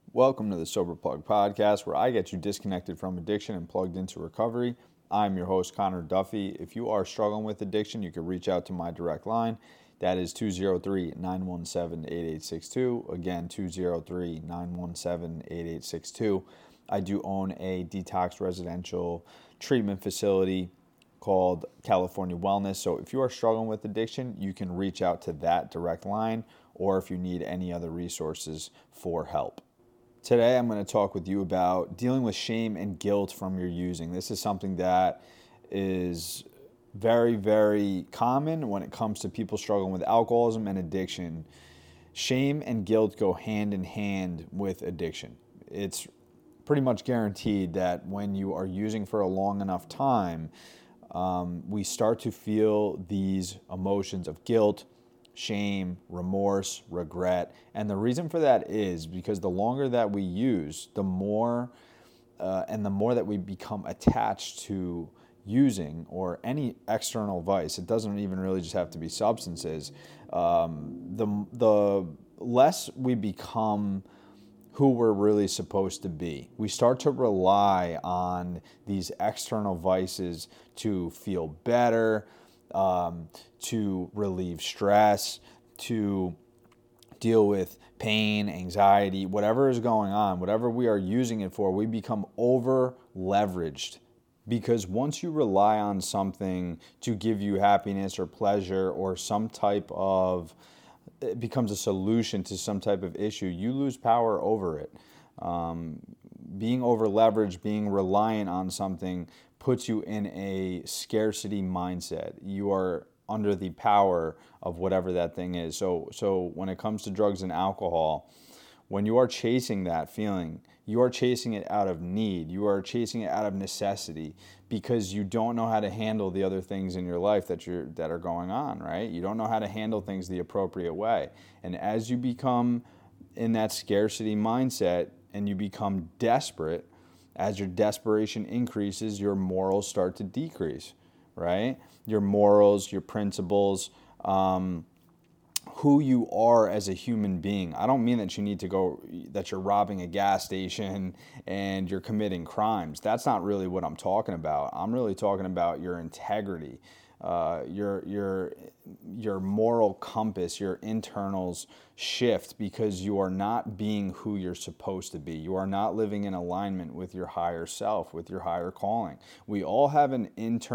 Welcome to the Sober Plug Podcast, where I get you disconnected from addiction and plugged into recovery. I'm your host, Connor Duffy. If you are struggling with addiction, you can reach out to my direct line. That is 203-917-8862. Again, 203-917-8862. I do own a detox residential treatment facility called California Wellness. So if you are struggling with addiction, you can reach out to that direct line, or if you need any other resources for help. Today, I'm going to talk with you about dealing with shame and guilt from your using. This is something that is very, very common when it comes to people struggling with alcoholism and addiction. Shame and guilt go hand in hand with addiction. It's pretty much guaranteed that when you are using for a long enough time, we start to feel these emotions of guilt, shame, remorse, regret. And the reason for that is because the longer that we use, the more that we become attached to using or any external vice. It doesn't even really just have to be substances. The less we become who we're really supposed to be. We start to rely on these external vices to feel better, to relieve stress, to deal with pain, anxiety, whatever is going on, whatever we are using it for, we become over leveraged. Because once you rely on something to give you happiness or pleasure or some type of, it becomes a solution to some type of issue, you lose power over it. Being over leveraged, being reliant on something puts you in a scarcity mindset. You are under the power of whatever that thing is. So when it comes to drugs and alcohol, when you are chasing that feeling, you are chasing it out of need. You are chasing it out of necessity because you don't know how to handle the other things in your life that are going on, right? You don't know how to handle things the appropriate way. And as you become in that scarcity mindset and you become desperate, as your desperation increases, your morals start to decrease, right? Your morals, your principles, who you are as a human being. I don't mean that that you're robbing a gas station and you're committing crimes. That's not really what I'm talking about. I'm really talking about your integrity, your moral compass, your internals shift because you are not being who you're supposed to be. You are not living in alignment with your higher self, with your higher calling. We all have a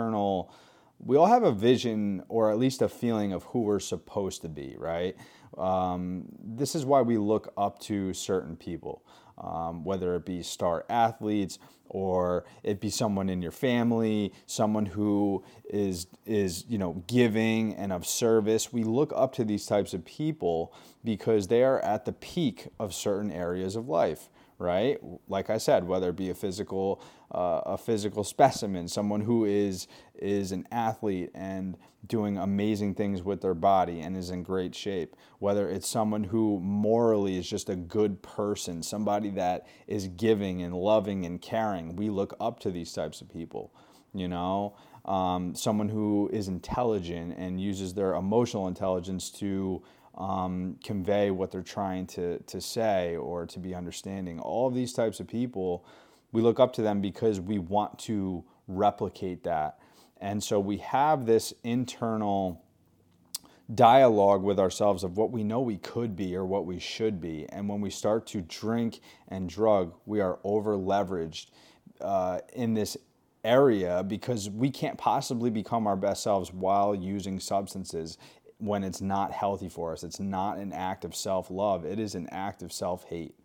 vision or at least a feeling of who we're supposed to be, right? This is why we look up to certain people, whether it be star athletes or it be someone in your family, someone who is giving and of service. We look up to these types of people because they are at the peak of certain areas of life, right? Like I said, whether it be a physical specimen, someone who is an athlete and doing amazing things with their body and is in great shape, whether it's someone who morally is just a good person, somebody that is giving and loving and caring. We look up to these types of people, someone who is intelligent and uses their emotional intelligence to convey what they're trying to say or to be understanding. All of these types of people, we look up to them because we want to replicate that. And so we have this internal dialogue with ourselves of what we know we could be or what we should be. And when we start to drink and drug, we are over leveraged in this area because we can't possibly become our best selves while using substances when it's not healthy for us. It's not an act of self-love. It is an act of self-hate.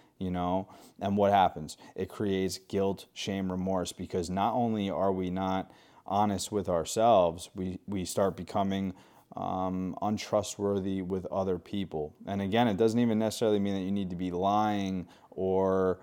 And what happens? It creates guilt, shame, remorse, because not only are we not honest with ourselves, we start becoming untrustworthy with other people. And again, it doesn't even necessarily mean that you need to be lying or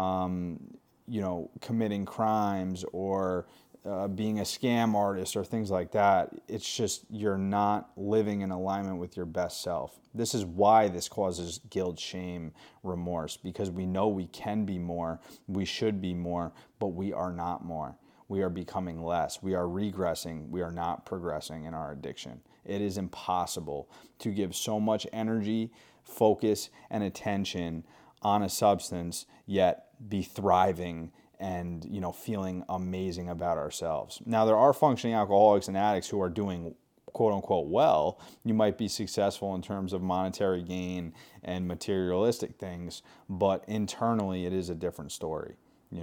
committing crimes or being a scam artist or things like that. It's just you're not living in alignment with your best self. This is why this causes guilt, shame, remorse, because we know we can be more, we should be more, but we are not more. We are becoming less. We are regressing. We are not progressing in our addiction. It is impossible to give so much energy, focus, and attention on a substance, yet be thriving and, feeling amazing about ourselves. Now, there are functioning alcoholics and addicts who are doing quote unquote well. You might be successful in terms of monetary gain and materialistic things, but internally it is a different story,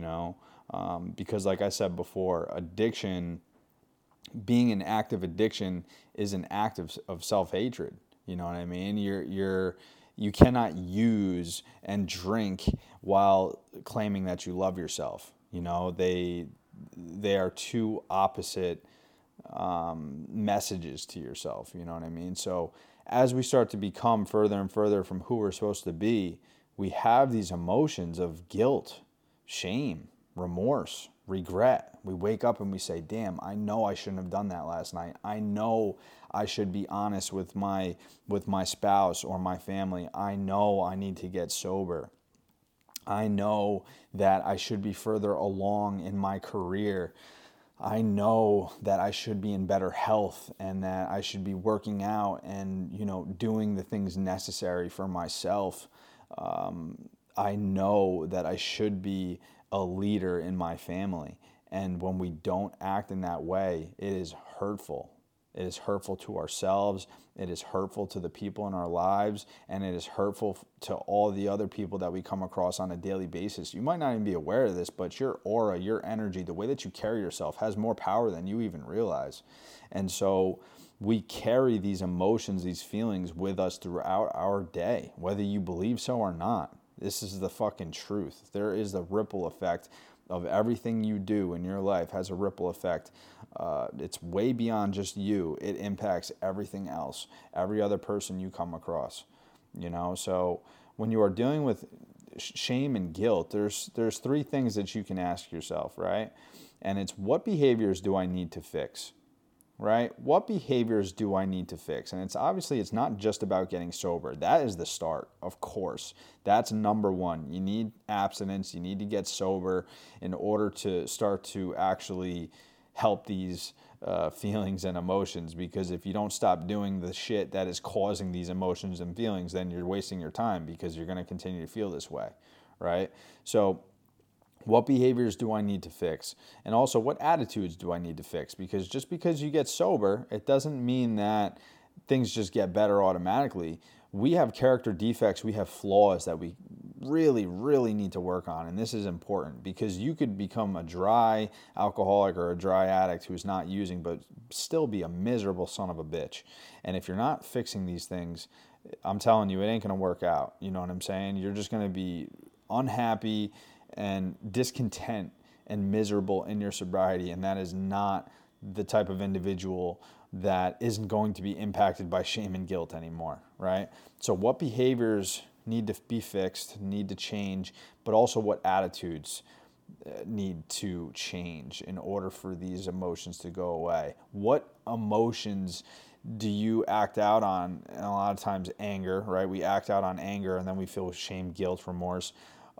because like I said before, addiction, being an active addiction is an act of self-hatred. You know what I mean? You cannot use and drink while claiming that you love yourself. They are two opposite messages to yourself. You know what I mean? So as we start to become further and further from who we're supposed to be, we have these emotions of guilt, shame, remorse, regret. We wake up and we say, damn, I know I shouldn't have done that last night. I know I should be honest with my spouse or my family. I know I need to get sober. I know that I should be further along in my career. I know that I should be in better health and that I should be working out and, doing the things necessary for myself. I know that I should be a leader in my family. And when we don't act in that way, it is hurtful. It is hurtful to ourselves. It is hurtful to the people in our lives. And it is hurtful to all the other people that we come across on a daily basis. You might not even be aware of this, but your aura, your energy, the way that you carry yourself has more power than you even realize. And so we carry these emotions, these feelings with us throughout our day, whether you believe so or not. This is the fucking truth. There is a ripple effect of everything you do in your life has a ripple effect. It's way beyond just you. It impacts everything else, every other person you come across. So when you are dealing with shame and guilt, there's three things that you can ask yourself, right? And it's, what behaviors do I need to fix? Right? What behaviors do I need to fix? And it's not just about getting sober. That is the start, of course. That's number one. You need abstinence. You need to get sober in order to start to actually help these feelings and emotions. Because if you don't stop doing the shit that is causing these emotions and feelings, then you're wasting your time because you're going to continue to feel this way, right? So what behaviors do I need to fix? And also, what attitudes do I need to fix? Because just because you get sober, it doesn't mean that things just get better automatically. We have character defects, we have flaws that we really, really need to work on. And this is important because you could become a dry alcoholic or a dry addict who's not using, but still be a miserable son of a bitch. And if you're not fixing these things, I'm telling you, it ain't going to work out. You know what I'm saying? You're just going to be unhappy and discontent and miserable in your sobriety, and that is not the type of individual that isn't going to be impacted by shame and guilt anymore, right? So what behaviors need to be fixed, need to change, but also what attitudes need to change in order for these emotions to go away? What emotions do you act out on? And a lot of times anger, right? We act out on anger and then we feel shame, guilt, remorse.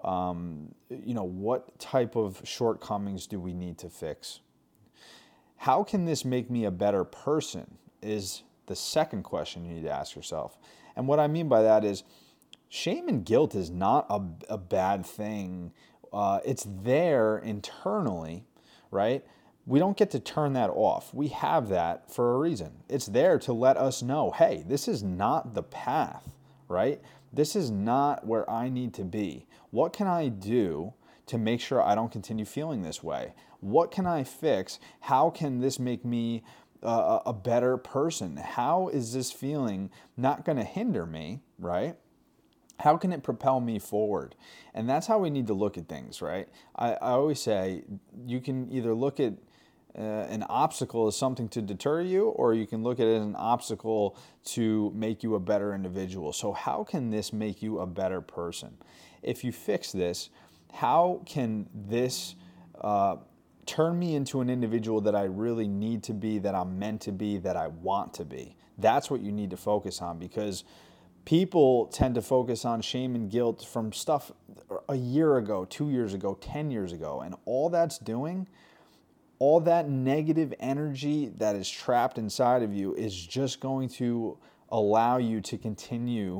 What type of shortcomings do we need to fix? How can this make me a better person is the second question you need to ask yourself. And what I mean by that is shame and guilt is not a bad thing. It's there internally, right? We don't get to turn that off. We have that for a reason. It's there to let us know, hey, this is not the path, right? This is not where I need to be. What can I do to make sure I don't continue feeling this way? What can I fix? How can this make me a better person? How is this feeling not going to hinder me, right? How can it propel me forward? And that's how we need to look at things, right? I always say you can either look at an obstacle as something to deter you, or you can look at it as an obstacle to make you a better individual. So how can this make you a better person? If you fix this, how can this turn me into an individual that I really need to be, that I'm meant to be, that I want to be? That's what you need to focus on, because people tend to focus on shame and guilt from stuff a year ago, 2 years ago, 10 years ago, and all that's doing, all that negative energy that is trapped inside of you is just going to allow you to continue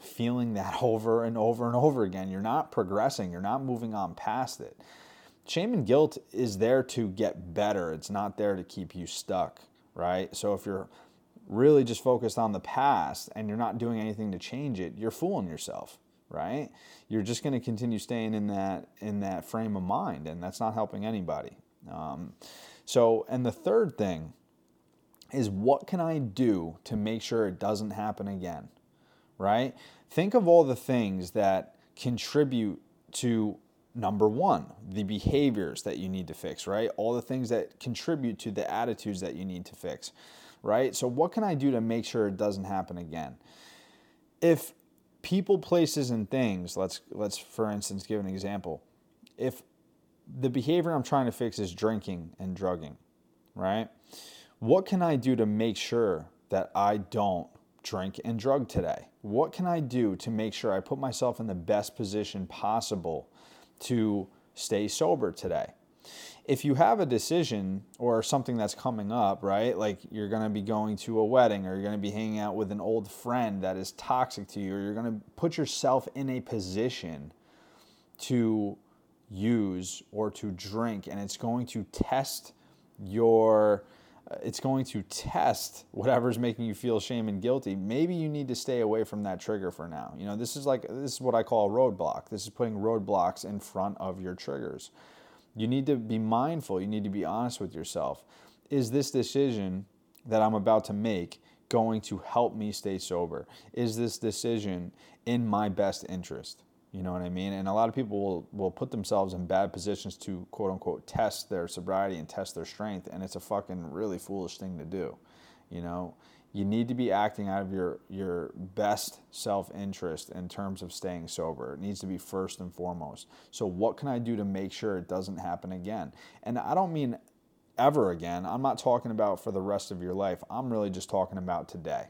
feeling that over and over and over again. You're not progressing. You're not moving on past it. Shame and guilt is there to get better. It's not there to keep you stuck, right? So if you're really just focused on the past and you're not doing anything to change it, you're fooling yourself, right? You're just going to continue staying in that frame of mind, and that's not helping anybody. And the third thing is, what can I do to make sure it doesn't happen again, right? Think of all the things that contribute to, number one, the behaviors that you need to fix, right? All the things that contribute to the attitudes that you need to fix, right? So what can I do to make sure it doesn't happen again? If people, places, and things, let's for instance give an example. If the behavior I'm trying to fix is drinking and drugging, right? What can I do to make sure that I don't drink and drug today? What can I do to make sure I put myself in the best position possible to stay sober today? If you have a decision or something that's coming up, right? Like you're going to be going to a wedding, or you're going to be hanging out with an old friend that is toxic to you, or you're going to put yourself in a position to use or to drink, and it's going to test whatever's making you feel shame and guilty. Maybe you need to stay away from that trigger for now. This is what I call a roadblock. This is putting roadblocks in front of your triggers. You need to be mindful. You need to be honest with yourself. Is this decision that I'm about to make going to help me stay sober? Is this decision in my best interest? You know what I mean? And a lot of people will put themselves in bad positions to, quote unquote, test their sobriety and test their strength. And it's a fucking really foolish thing to do. You need to be acting out of your best self-interest in terms of staying sober. It needs to be first and foremost. So what can I do to make sure it doesn't happen again? And I don't mean ever again. I'm not talking about for the rest of your life. I'm really just talking about today.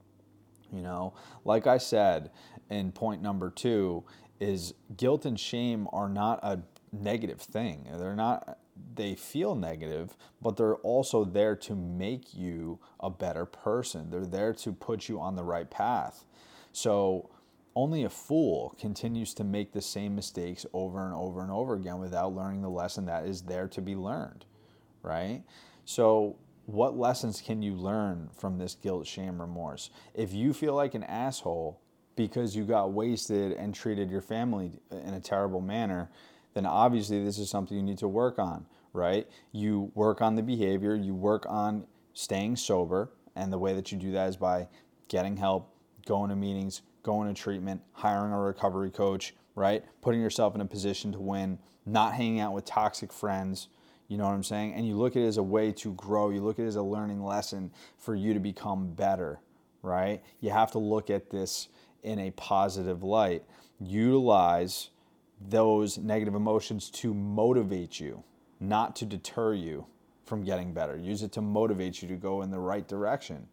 Like I said in point number 2, is guilt and shame are not a negative thing. They feel negative, but they're also there to make you a better person. They're there to put you on the right path. So only a fool continues to make the same mistakes over and over and over again without learning the lesson that is there to be learned, right? So what lessons can you learn from this guilt, shame, remorse? If you feel like an asshole because you got wasted and treated your family in a terrible manner, then obviously this is something you need to work on, right? You work on the behavior, you work on staying sober, and the way that you do that is by getting help, going to meetings, going to treatment, hiring a recovery coach, right? Putting yourself in a position to win, not hanging out with toxic friends, you know what I'm saying? And you look at it as a way to grow, you look at it as a learning lesson for you to become better, right? You have to look at this in a positive light. Utilize those negative emotions to motivate you, not to deter you from getting better. Use it to motivate you to go in the right direction.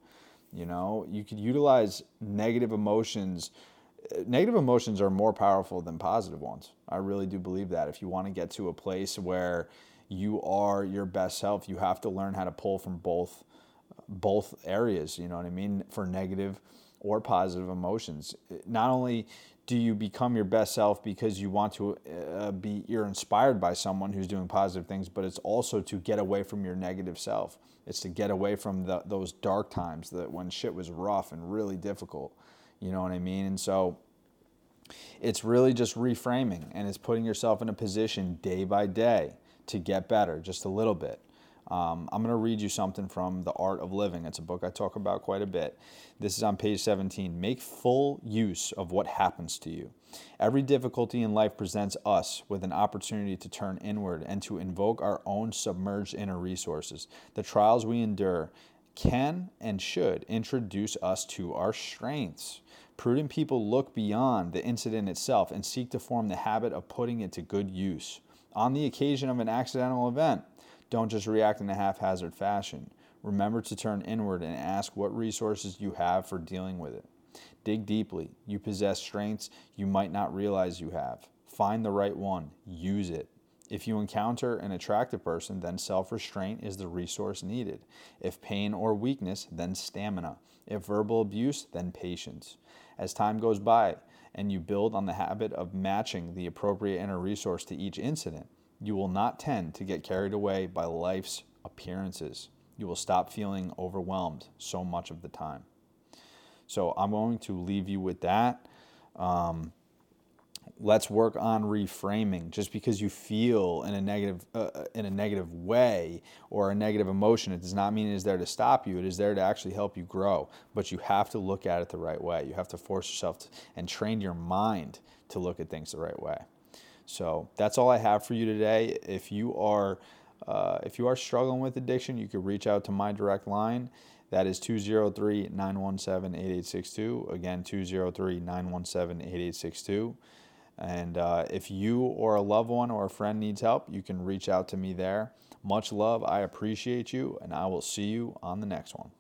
You could utilize negative emotions. Negative emotions are more powerful than positive ones. I really do believe that. If you want to get to a place where you are your best self, you have to learn how to pull from both areas, you know what I mean, for negative or positive emotions. Not only do you become your best self because you want to you're inspired by someone who's doing positive things, but it's also to get away from your negative self. It's to get away from those dark times, that when shit was rough and really difficult, you know what I mean? And so it's really just reframing, and it's putting yourself in a position day by day to get better just a little bit. I'm going to read you something from The Art of Living. It's a book I talk about quite a bit. This is on page 17. Make full use of what happens to you. Every difficulty in life presents us with an opportunity to turn inward and to invoke our own submerged inner resources. The trials we endure can and should introduce us to our strengths. Prudent people look beyond the incident itself and seek to form the habit of putting it to good use. On the occasion of an accidental event, don't just react in a haphazard fashion. Remember to turn inward and ask what resources you have for dealing with it. Dig deeply. You possess strengths you might not realize you have. Find the right one. Use it. If you encounter an attractive person, then self-restraint is the resource needed. If pain or weakness, then stamina. If verbal abuse, then patience. As time goes by and you build on the habit of matching the appropriate inner resource to each incident, you will not tend to get carried away by life's appearances. You will stop feeling overwhelmed so much of the time. So I'm going to leave you with that. Let's work on reframing. Just because you feel in a negative way or a negative emotion, it does not mean it is there to stop you. It is there to actually help you grow. But you have to look at it the right way. You have to force yourself and train your mind to look at things the right way. So that's all I have for you today. If you are struggling with addiction, you could reach out to my direct line. That is 203-917-8862. Again, 203-917-8862. And if you or a loved one or a friend needs help, you can reach out to me there. Much love. I appreciate you, and I will see you on the next one.